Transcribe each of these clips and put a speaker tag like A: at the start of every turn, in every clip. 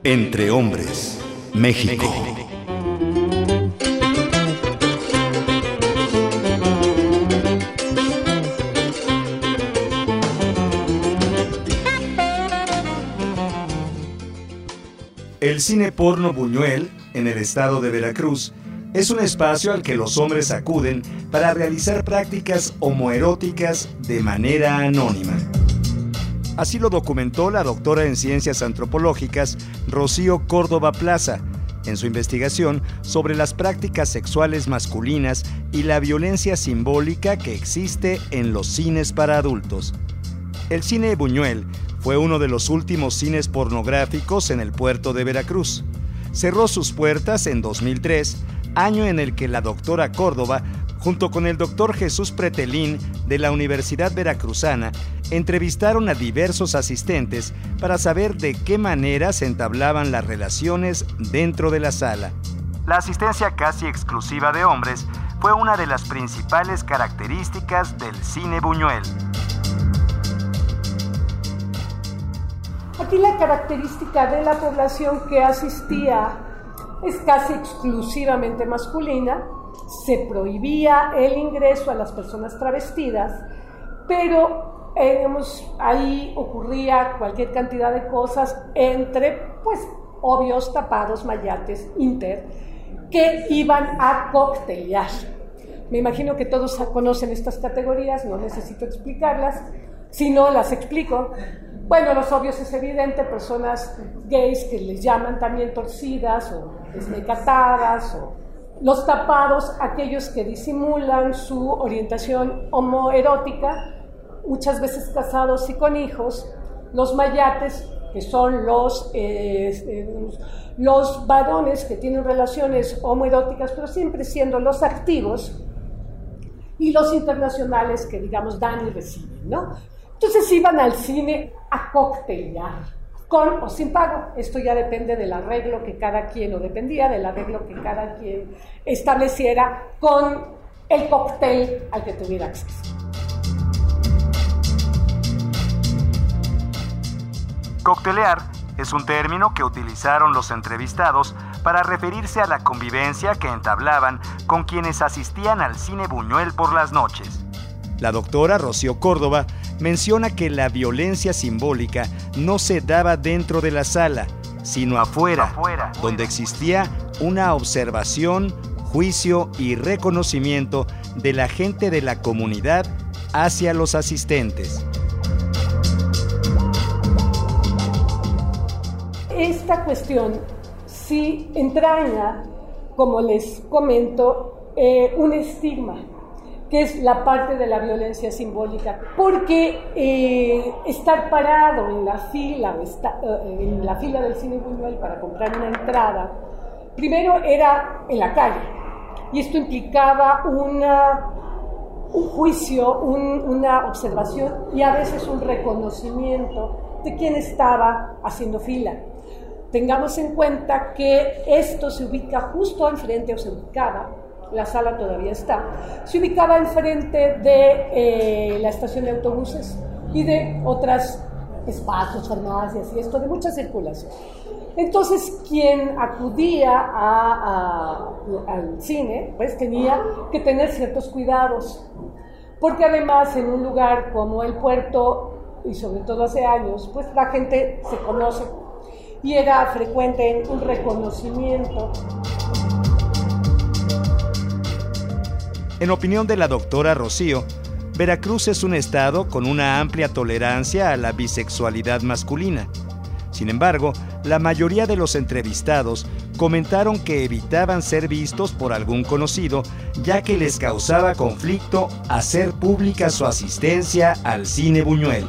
A: Entre Hombres, México. El cine porno Buñuel, en el estado de Veracruz, es un espacio al que los hombres acuden para realizar prácticas homoeróticas de manera anónima. Así lo documentó la doctora en Ciencias Antropológicas Rocío Córdoba Plaza en su investigación sobre las prácticas sexuales masculinas y la violencia simbólica que existe en los cines para adultos. El cine Buñuel fue uno de los últimos cines pornográficos en el puerto de Veracruz. Cerró sus puertas en 2003, año en el que la doctora Córdoba, junto con el doctor Jesús Pretelín de la Universidad Veracruzana, entrevistaron a diversos asistentes para saber de qué manera se entablaban las relaciones dentro de la sala. La asistencia casi exclusiva de hombres fue una de las principales características del cine Buñuel.
B: Aquí la característica de la población que asistía es casi exclusivamente masculina. Se prohibía el ingreso a las personas travestidas, pero ahí ocurría cualquier cantidad de cosas entre, obvios tapados, mayates, que iban a coctelear. Me imagino que todos conocen estas categorías, no necesito explicarlas, si no las explico. Bueno, los obvios es evidente, personas gays que les llaman también torcidas o desmecatadas, o los tapados, aquellos que disimulan su orientación homoerótica, muchas veces casados y con hijos, los mayates, que son los varones que tienen relaciones homoeróticas, pero siempre siendo los activos, y los internacionales que, digamos, dan y reciben, ¿no? Entonces iban al cine a coctelear, con o sin pago. Esto ya depende del arreglo que cada quien, o dependía del arreglo que cada quien estableciera con el cóctel al que tuviera acceso.
A: Coctelear es un término que utilizaron los entrevistados para referirse a la convivencia que entablaban con quienes asistían al cine Buñuel por las noches. La doctora Rocío Córdoba menciona que la violencia simbólica no se daba dentro de la sala, sino afuera, donde existía una observación, juicio y reconocimiento de la gente de la comunidad hacia los asistentes.
B: Esta cuestión sí entraña, como les comento, un estigma, que es la parte de la violencia simbólica, porque estar parado en la fila del cine Buñuel para comprar una entrada, primero era en la calle, y esto implicaba un juicio, una observación y a veces un reconocimiento de quién estaba haciendo fila. Tengamos en cuenta que esto se ubica justo enfrente, o se ubicaba, la sala todavía está, se ubicaba enfrente de la estación de autobuses y de otros espacios, farmacias y esto, de mucha circulación. Entonces, quien acudía al cine, pues tenía que tener ciertos cuidados, porque además en un lugar como el puerto, y sobre todo hace años, pues la gente se conoce, y era frecuente un reconocimiento.
A: En opinión de la doctora Rocío, Veracruz es un estado con una amplia tolerancia a la bisexualidad masculina. Sin embargo, la mayoría de los entrevistados comentaron que evitaban ser vistos por algún conocido, ya que les causaba conflicto hacer pública su asistencia al cine Buñuel.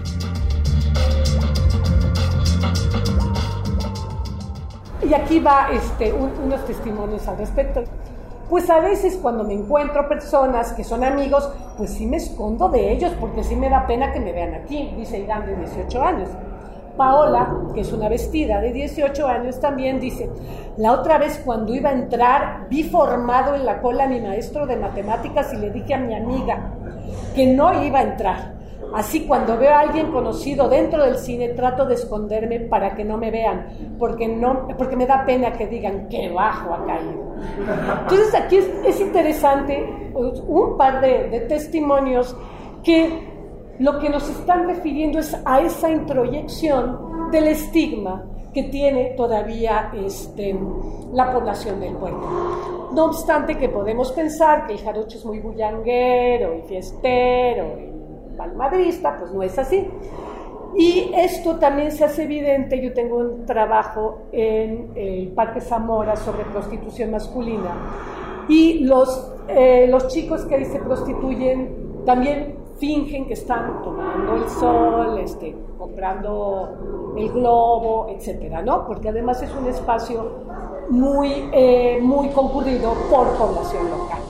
B: Y aquí va unos testimonios al respecto. Pues a veces cuando me encuentro personas que son amigos, pues sí me escondo de ellos porque sí me da pena que me vean aquí, dice Irán, de 18 años. Paola, que es una vestida de 18 años, también dice: la otra vez cuando iba a entrar, vi formado en la cola a mi maestro de matemáticas y le dije a mi amiga que no iba a entrar, Así, cuando veo a alguien conocido dentro del cine, trato de esconderme para que no me vean, porque me da pena que digan qué bajo ha caído. Entonces aquí es interesante un par de testimonios que lo que nos están refiriendo es a esa introyección del estigma que tiene todavía la población del pueblo. No obstante que podemos pensar que el jarocho es muy bullanguero y fiestero y palmadrista, pues no es así. Y esto también se hace evidente. Yo tengo un trabajo en el Parque Zamora sobre prostitución masculina, y los chicos que ahí se prostituyen también fingen que están tomando el sol, comprando el globo, etcétera, ¿no? Porque además es un espacio muy concurrido por población local.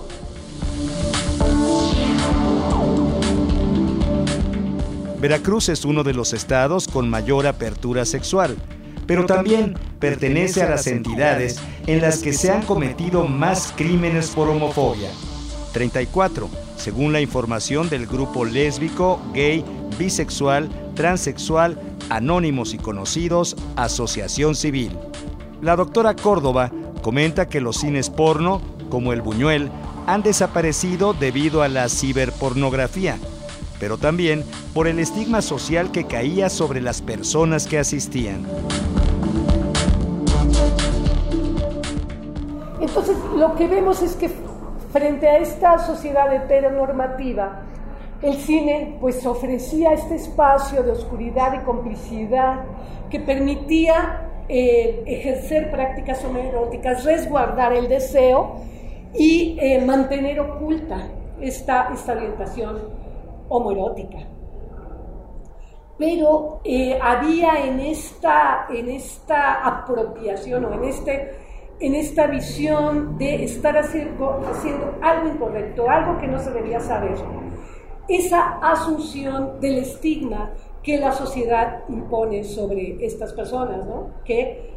A: Veracruz es uno de los estados con mayor apertura sexual, pero también pertenece a las entidades en las que se han cometido más crímenes por homofobia. 34, según la información del grupo lésbico, gay, bisexual, transexual, Anónimos y Conocidos, Asociación Civil. La doctora Córdoba comenta que los cines porno, como el Buñuel, han desaparecido debido a la ciberpornografía, pero también por el estigma social que caía sobre las personas que asistían.
B: Entonces, lo que vemos es que frente a esta sociedad heteronormativa, el cine pues ofrecía este espacio de oscuridad y complicidad que permitía ejercer prácticas homoeróticas, resguardar el deseo y mantener oculta esta orientación homoerótica. Pero había en esta apropiación o en esta visión de estar haciendo algo incorrecto, algo que no se debía saber, esa asunción del estigma que la sociedad impone sobre estas personas, ¿no? que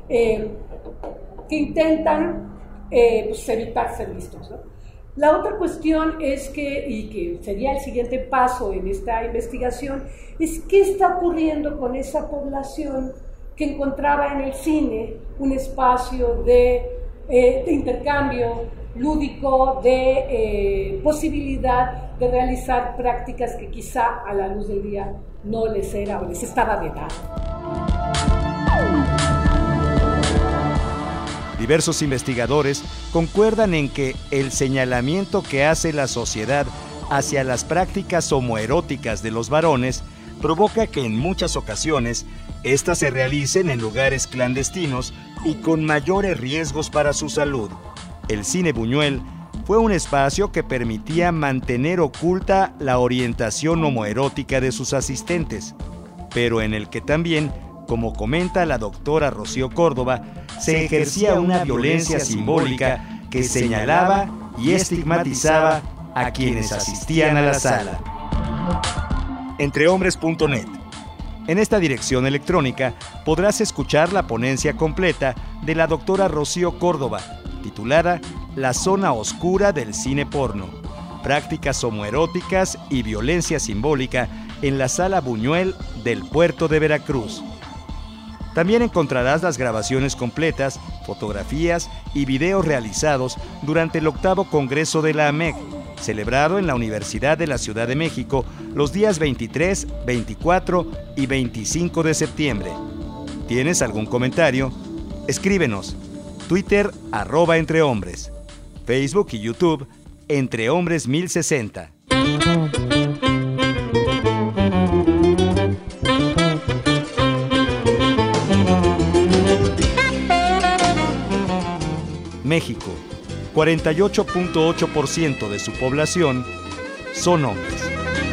B: intentan evitar ser vistos, ¿no? La otra cuestión es que sería el siguiente paso en esta investigación, es qué está ocurriendo con esa población que encontraba en el cine un espacio de intercambio lúdico, de posibilidad de realizar prácticas que quizá a la luz del día no les era o les estaba vedado.
A: Diversos investigadores concuerdan en que el señalamiento que hace la sociedad hacia las prácticas homoeróticas de los varones provoca que en muchas ocasiones éstas se realicen en lugares clandestinos y con mayores riesgos para su salud. El cine Buñuel fue un espacio que permitía mantener oculta la orientación homoerótica de sus asistentes, pero en el que también, como comenta la doctora Rocío Córdoba, se ejercía una violencia simbólica que señalaba y estigmatizaba a quienes asistían a la sala. Entrehombres.net. En esta dirección electrónica podrás escuchar la ponencia completa de la doctora Rocío Córdoba, titulada La zona oscura del cine porno, prácticas homoeróticas y violencia simbólica en la Sala Buñuel del puerto de Veracruz. También encontrarás las grabaciones completas, fotografías y videos realizados durante el 8º Congreso de la AMEC, celebrado en la Universidad de la Ciudad de México los días 23, 24 y 25 de septiembre. ¿Tienes algún comentario? Escríbenos. Twitter @entrehombres. Facebook y YouTube Entrehombres 1060. México, 48.8% de su población son hombres.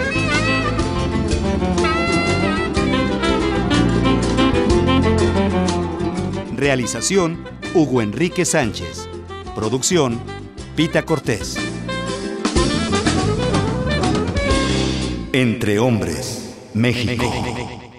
A: Realización, Hugo Enrique Sánchez. Producción, Pita Cortés. Entre Hombres, México.